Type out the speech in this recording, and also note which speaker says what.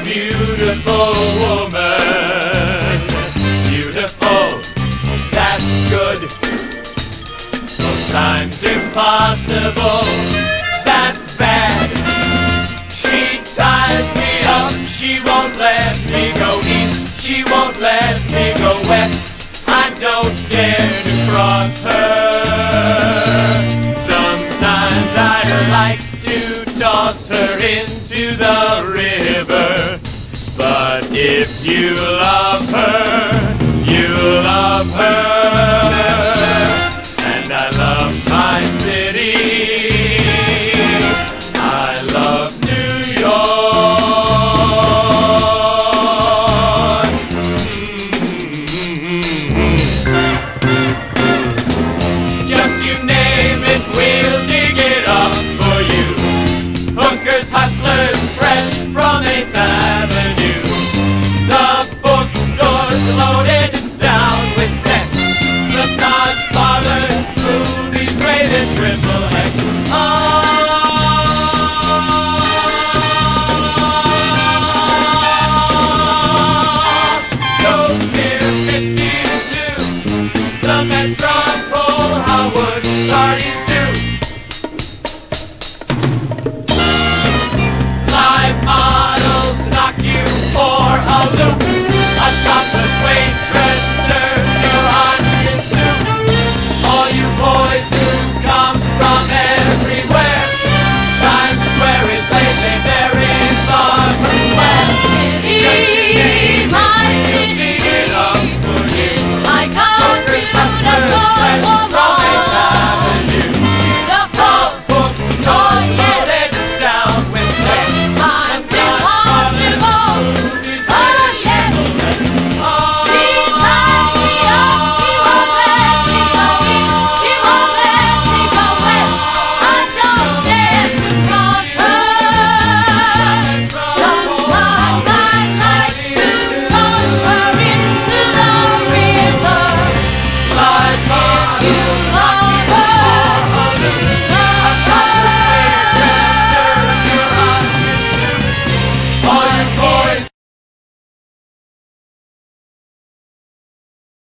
Speaker 1: beautiful woman. Beautiful, that's good. Sometimes impossible, that's bad. She ties me up, she won't let me go east, she won't let me go west. I don't dare to cross her. Sometimes I'd like to toss her into the river. But if you love her, you love her.